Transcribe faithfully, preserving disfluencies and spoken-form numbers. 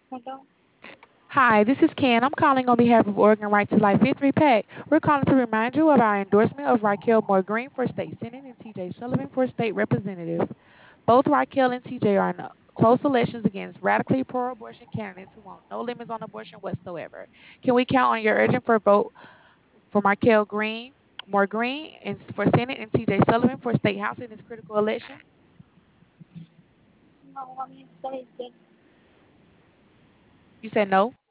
Hello. Hi, this is Ken. I'm calling on behalf of Oregon Right to Life Victory PAC. We're calling to remind you of our endorsement of Raquel Moore Green for state senate and T J Sullivan for state representative. Both Raquel and T J are in uh, close elections against radically pro-abortion candidates who want no limits on abortion whatsoever. Can we count on your urgent for vote for Raquel Green, Moore Green, and for Senate and T J Sullivan for state house in this critical election? No, I'm excited. You said no.